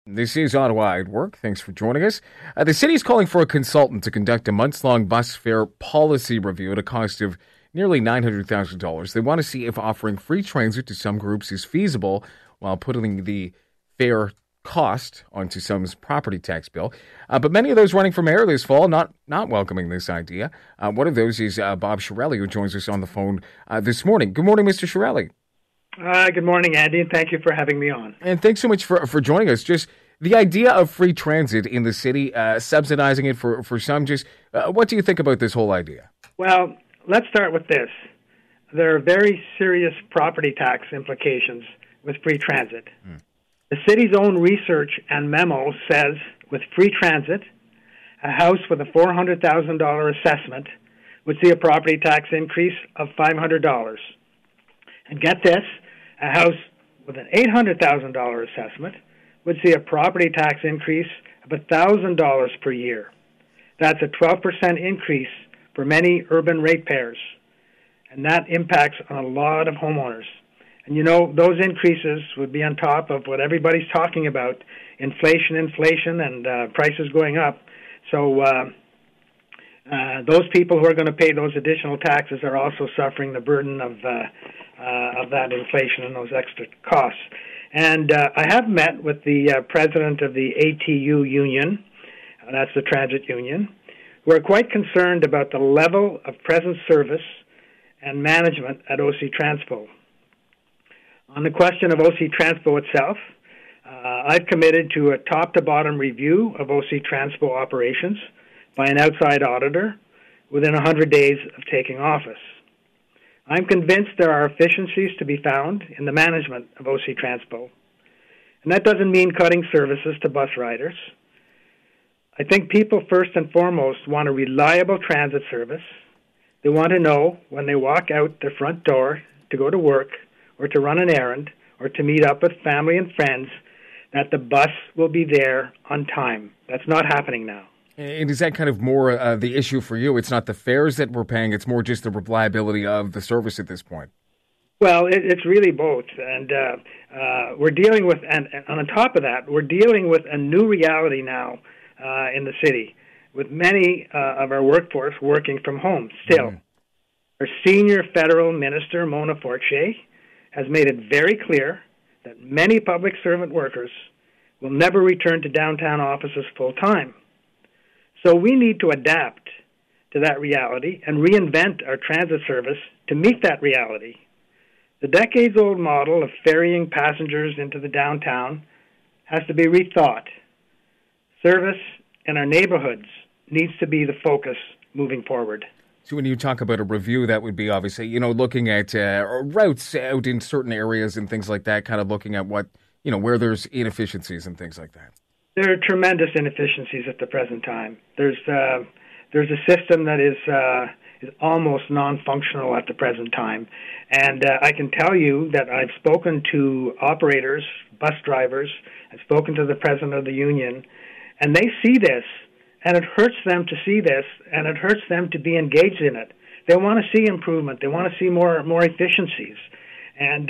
This is Ottawa at Work. Thanks for joining us. The city is calling for a consultant to conduct a months-long bus fare policy review at a cost of nearly $900,000. They want to see if offering free transit to some groups is feasible while putting the fare cost onto some's property tax bill. But many of those running for mayor this fall not welcoming this idea. One of those is Bob Chiarelli, who joins us on the phone this morning. Good morning, Mr. Chiarelli. Good morning, Andy, and thank you for having me on. And thanks so much for joining us. Just the idea of free transit in the city, subsidizing it for some, what do you think about this whole idea? Well, let's start with this. There are very serious property tax implications with free transit. The city's own research and memo says with free transit, a house with a $400,000 assessment would see a property tax increase of $500. And get this, a house with an $800,000 assessment would see a property tax increase of $1,000 per year. That's a 12% increase for many urban ratepayers, and that impacts on a lot of homeowners. And you know, those increases would be on top of what everybody's talking about, inflation, and prices going up. So those people who are going to pay those additional taxes are also suffering the burden of that inflation and those extra costs. And I have met with the president of the ATU union, that's the transit union, who are quite concerned about the level of present service and management at OC Transpo. On the question of OC Transpo itself, I've committed to a top-to-bottom review of OC Transpo operations by an outside auditor within 100 days of taking office. I'm convinced there are efficiencies to be found in the management of OC Transpo. And that doesn't mean cutting services to bus riders. I think people first and foremost want a reliable transit service. They want to know when they walk out their front door to go to work or to run an errand or to meet up with family and friends that the bus will be there on time. That's not happening now. And is that kind of more the issue for you? It's not the fares that we're paying, it's more just the reliability of the service at this point. Well, it's really both. And we're dealing with, and on top of that, we're dealing with a new reality now in the city, with many of our workforce working from home still. Our senior federal minister, Mona Fortier, has made it very clear that many public servant workers will never return to downtown offices full-time. So we need to adapt to that reality and reinvent our transit service to meet that reality. The decades-old model of ferrying passengers into the downtown has to be rethought. Service in our neighborhoods needs to be the focus moving forward. So when you talk about a review, that would be obviously, looking at routes out in certain areas and things like that, kind of looking at what, where there's inefficiencies and things like that. There are tremendous inefficiencies at the present time. There's a system that is almost non-functional at the present time. And I can tell you that I've spoken to operators, bus drivers, I've spoken to the president of the union, and they see this, and it hurts them to see this, and it hurts them to be engaged in it. They want to see improvement. They want to see more efficiencies. And,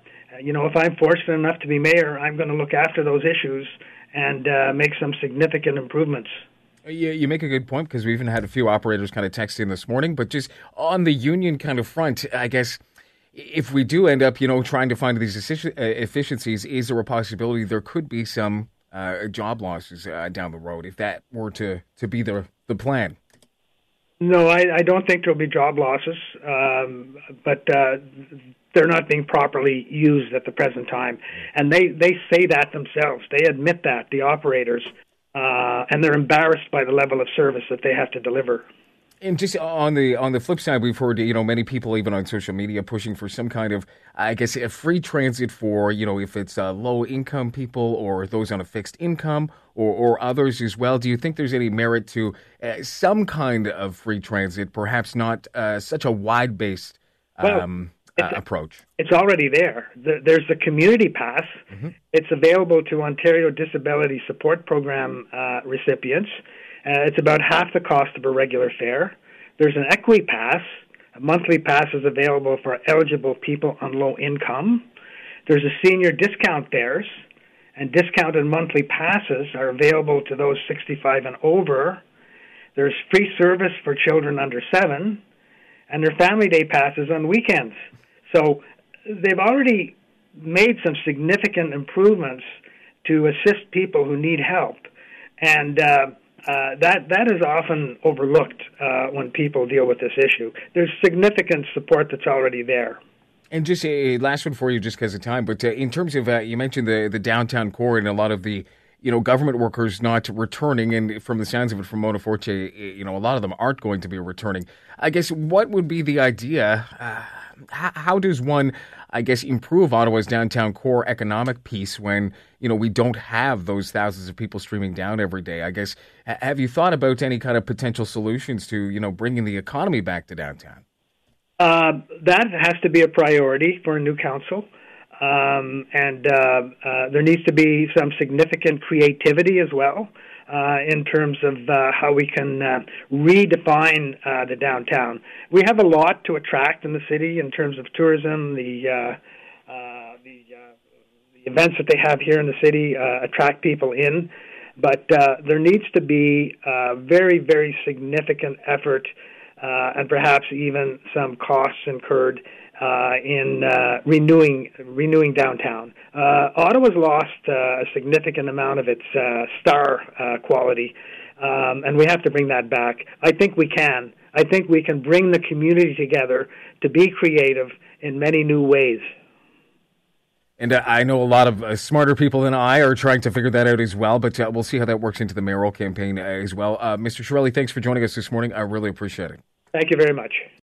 if I'm fortunate enough to be mayor, I'm going to look after those issues and make some significant improvements. You make a good point, because we even had a few operators kind of text in this morning. But just on the union kind of front, I guess if we do end up, trying to find these efficiencies, is there a possibility there could be some job losses down the road if that were to be the plan? No, I don't think there'll be job losses, but they're not being properly used at the present time. And they say that themselves. They admit that, the operators, and they're embarrassed by the level of service that they have to deliver. And just on the flip side, we've heard, many people even on social media pushing for some kind of, I guess, a free transit for, if it's low-income people or those on a fixed income or others as well. Do you think there's any merit to some kind of free transit, perhaps not such a wide-based approach? It's already there. There's the community pass. Mm-hmm. It's available to Ontario Disability Support Program recipients. It's about half the cost of a regular fare. There's an equity pass. A monthly pass is available for eligible people on low income. There's a senior discount fares, and discounted monthly passes are available to those 65 and over. There's free service for children under 7, and there are family day passes on weekends. So they've already made some significant improvements to assist people who need help, and that is often overlooked when people deal with this issue. There's significant support that's already there. And just a last one for you, just because of time, but in terms of, you mentioned the downtown core and a lot of the government workers not returning, and from the sounds of it from Mona Forte, a lot of them aren't going to be returning. I guess what would be the idea? How does one, I guess, improve Ottawa's downtown core economic piece when, we don't have those thousands of people streaming down every day? I guess, have you thought about any kind of potential solutions to, bringing the economy back to downtown? That has to be a priority for a new council. And there needs to be some significant creativity as well in terms of how we can redefine the downtown. We have a lot to attract in the city in terms of tourism. The events that they have here in the city attract people in, but there needs to be very, very significant effort and perhaps even some costs incurred in renewing downtown. Ottawa's lost a significant amount of its star quality, and we have to bring that back. I think we can. I think we can bring the community together to be creative in many new ways. And I know a lot of smarter people than I are trying to figure that out as well, but we'll see how that works into the mayoral campaign as well. Mr. Chiarelli, thanks for joining us this morning. I really appreciate it. Thank you very much.